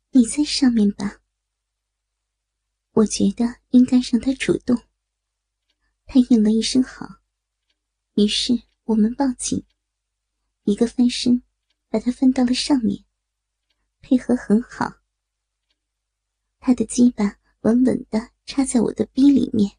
你在上面吧。我觉得应该让他主动。他应了一声好，于是我们报警，一个翻身把他翻到了上面，配合很好。他的鸡巴稳稳地插在我的逼里面。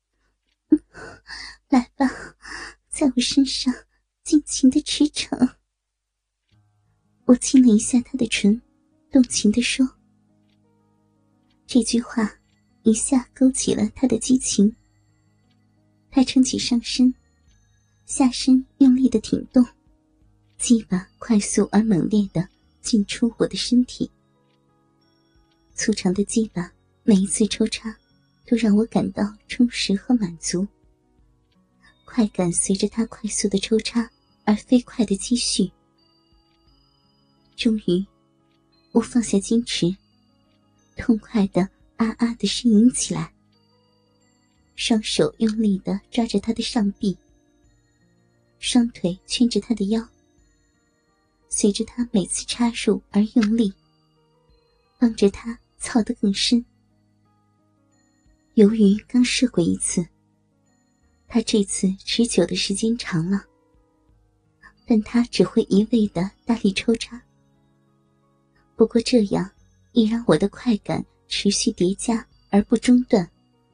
来吧，在我身上尽情地驰骋。我亲了一下他的唇，动情地说。这句话一下勾起了他的激情。他撑起上身，下身用力地挺动，鸡巴快速而猛烈地进出我的身体。粗长的鸡巴每一次抽插都让我感到充实和满足，快感随着他快速的抽插而飞快地积蓄。终于我放下矜持，痛快地啊啊地呻吟起来，双手用力地抓着他的上臂，双腿圈着他的腰，随着他每次插入而用力，帮着他操得更深。由于刚射过一次，他这次持久的时间长了，但他只会一味地大力抽插。不过这样也让我的快感持续叠加而不中断。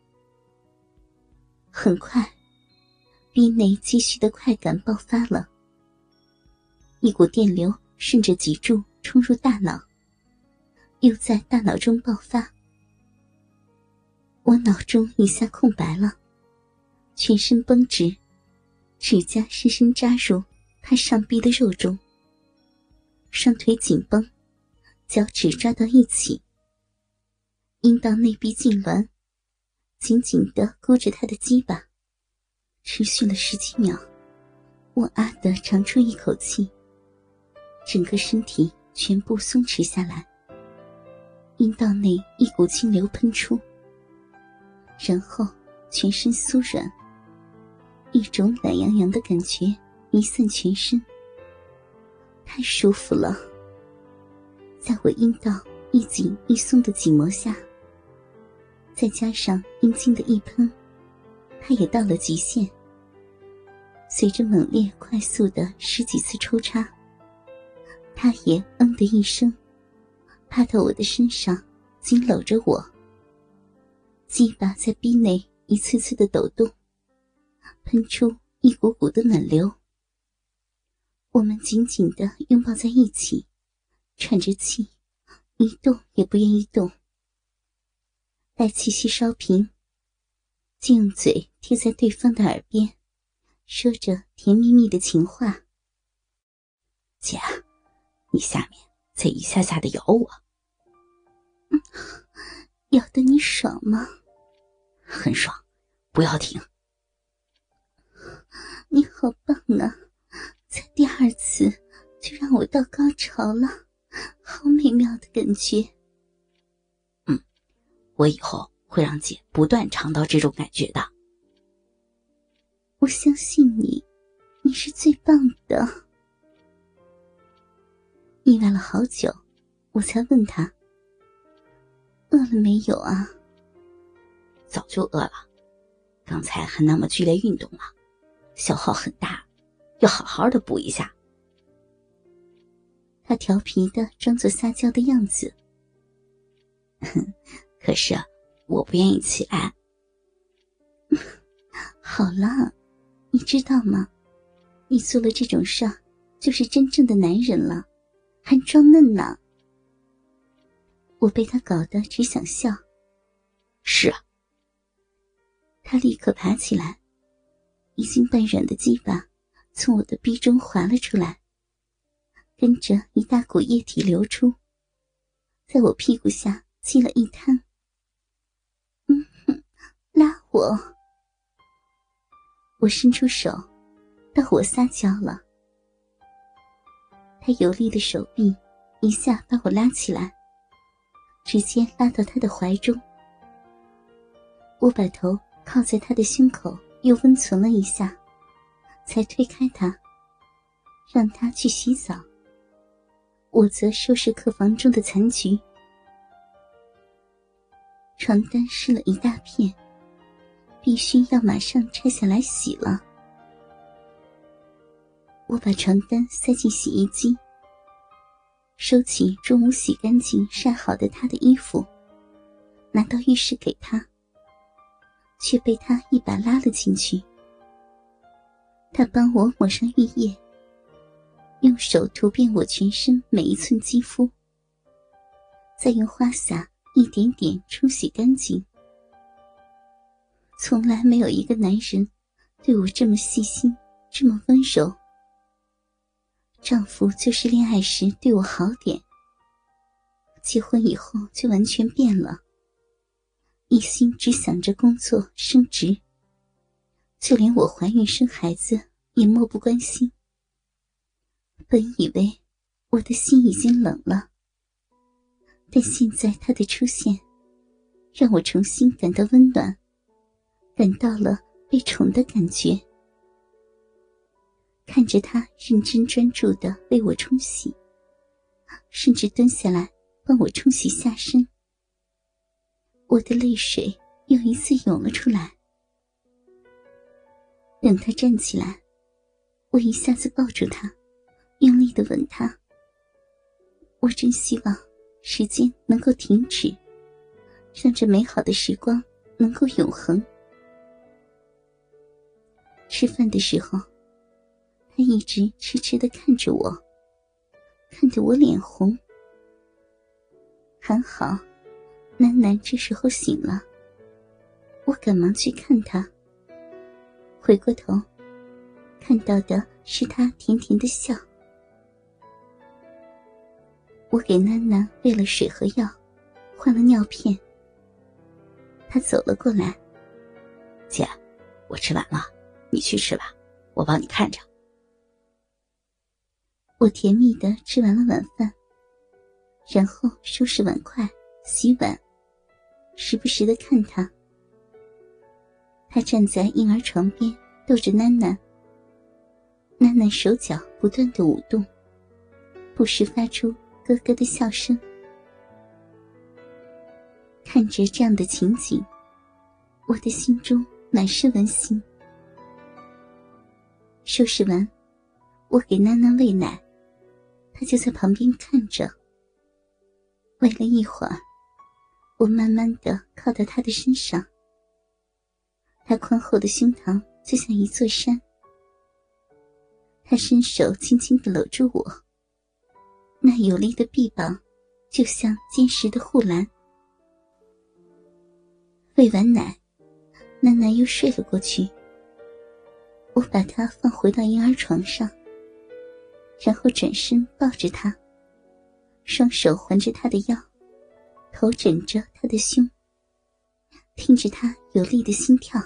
很快，逼内积蓄的快感爆发了，一股电流顺着脊柱冲入大脑，又在大脑中爆发。我脑中一下空白了，全身绷直，指甲深深扎入他上臂的肉中，双腿紧绷，脚趾抓到一起，阴道内壁痉挛，紧紧地箍着他的鸡巴，持续了10几秒。我啊地长出一口气，整个身体全部松弛下来，阴道内一股清流喷出，然后全身酥软，一种懒洋洋的感觉弥散全身，太舒服了。在我阴道一紧一松的紧膜下，再加上阴茎的一喷，他也到了极限。随着猛烈快速的10几次抽插，他也嗯的一声，趴到我的身上，紧搂着我。鸡巴在逼内一次次的抖动，喷出一股股的暖流。我们紧紧地拥抱在一起，喘着气，一动也不愿意动。待气息稍平，就用嘴贴在对方的耳边，说着甜蜜蜜的情话。 姐，你下面再一下下的咬我。 咬得你爽吗？ 很爽，不要停。 你好棒啊，才第2次就让我到高潮了，好美妙的感觉。 我以后会让姐不断尝到这种感觉的。 我相信你，你是最棒的。意外了好久，我才问他，饿了没有啊？ 早就饿了，刚才还那么剧烈运动了，消耗很大，要好好的补一下。 他调皮的装作撒娇的样子。 可是我不愿意起来。 好了，你知道吗？你做了这种事儿，就是真正的男人了，还装嫩呢。我被他搞得只想笑。 是啊。 他立刻爬起来，已经半软的鸡巴从我的逼中滑了出来，跟着一大股液体流出，在我屁股下积了一滩。拉我！我伸出手，到我撒娇了。他有力的手臂一下把我拉起来，直接拉到他的怀中。我把头靠在他的胸口，又温存了一下，才推开他，让他去洗澡。我则收拾客房中的残局， 床单湿了一大片，必须要马上拆下来洗了。我把床单塞进洗衣机，收起中午洗干净晒好的他的衣服，拿到浴室给他，却被他一把拉了进去。他帮我抹上浴液，用手涂遍我全身每一寸肌肤，再用花洒一点点冲洗干净。从来没有一个男人对我这么细心，这么温柔。丈夫就是恋爱时对我好点，结婚以后就完全变了，一心只想着工作升职，就连我怀孕生孩子也漠不关心。本以为我的心已经冷了，但现在他的出现让我重新感到温暖，感到了被宠的感觉。看着他认真专注地为我冲洗，甚至蹲下来帮我冲洗下身，我的泪水又一次涌了出来。等他站起来，我一下子抱住他，用力地吻他。我真希望时间能够停止，让这美好的时光能够永恒。吃饭的时候，他一直痴痴地看着我，看得我脸红。还好楠楠这时候醒了，我赶忙去看他，回过头看到的是他甜甜的笑。我给楠楠喂了水和药，换了尿片。他走了过来， 姐，我吃完了，你去吃吧，我帮你看着。 我甜蜜地吃完了晚饭，然后收拾碗筷洗碗，时不时地看他。他站在婴儿床边逗着楠楠，楠楠手脚不断地舞动，不时发出咯咯的笑声。看着这样的情景，我的心中满是温馨。收拾完，我给楠楠喂奶，她就在旁边看着。喂了一会儿，我慢慢地靠到她的身上。她宽厚的胸膛就像一座山，她伸手轻轻地搂住我，那有力的臂膀就像坚实的护栏。喂完奶，楠楠又睡了过去。我把她放回到婴儿床上，然后转身抱着她，双手环着她的腰，头枕着她的胸，听着她有力的心跳。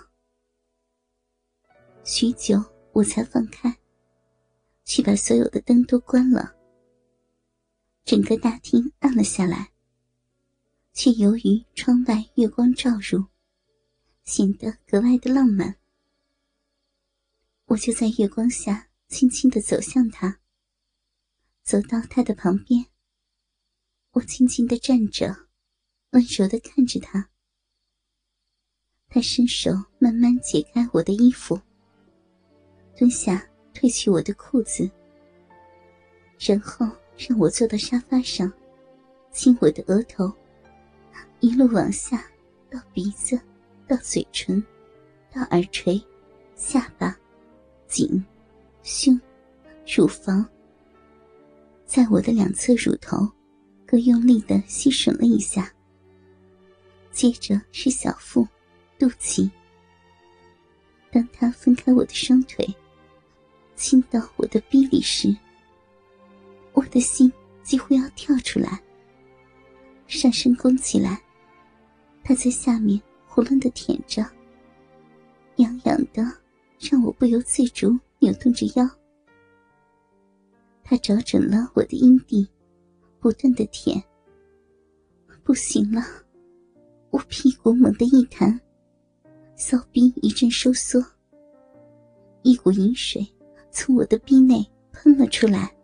许久我才放开，去把所有的灯都关了。整个大厅暗了下来，却由于窗外月光照入，显得格外的浪漫。我就在月光下轻轻地走向他，走到他的旁边。我静静地站着，温柔地看着他。他伸手慢慢解开我的衣服，蹲下褪去我的裤子，然后让我坐到沙发上，亲我的额头，一路往下到鼻子，到嘴唇，到耳垂，下巴，颈，胸，乳房，在我的两侧乳头各用力地吸吮了一下，接着是小腹、肚脐。当他分开我的双腿，亲到我的逼里时，我的心几乎要跳出来，上身弓起来，他在下面囫囵地舔着，痒痒的让我不由自主扭动着腰。他找准了我的阴蒂，不断地舔。不行了，我屁股猛地一弹，骚逼一阵收缩，一股淫水从我的逼内喷了出来。